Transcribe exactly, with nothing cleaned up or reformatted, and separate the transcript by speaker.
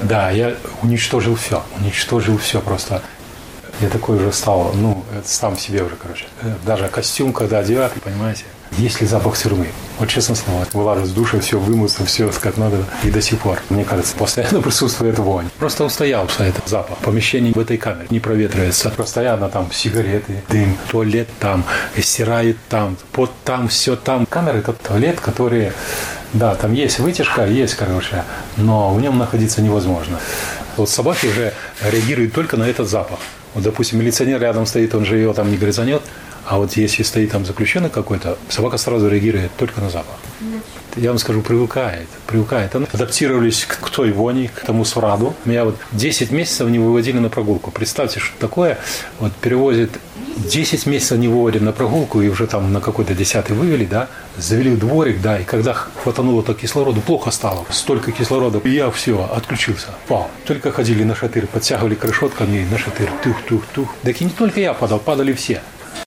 Speaker 1: Да, я уничтожил все, уничтожил все просто. Я такой уже стал, ну, сам себе уже, короче. Даже костюм, когда одеваю, понимаете, есть ли запах тюрьмы? Вот честно слово, вылажу с душа, все вымыться, все как надо. И до сих пор, мне кажется, постоянно присутствует вонь. Просто устоялся этот запах. Помещение в этой камере не проветривается. Постоянно там сигареты, дым, туалет там, стирает там, пот там, все там. Камера – это туалет, который, да, там есть вытяжка, есть, короче, но в нем находиться невозможно. Вот собаки уже реагируют только на этот запах. Вот, допустим, милиционер рядом стоит, он же его там не грызанет, а вот если стоит там заключенный какой-то, собака сразу реагирует только на запах. Я вам скажу, привыкает, привыкает. Они адаптировались к той вони, к тому смраду. Меня вот десять месяцев не выводили на прогулку. Представьте, что такое, вот перевозит десять месяцев не выводим на прогулку, и уже там на какой-то десятый вывели, да, завели в дворик, да, и когда хватануло-то кислорода, плохо стало. Столько кислорода, и я все, отключился, пал. Только ходили на шатырь, подтягивали к решеткам и на шатырь, тух-тух-тух. Так и не только я падал, падали все.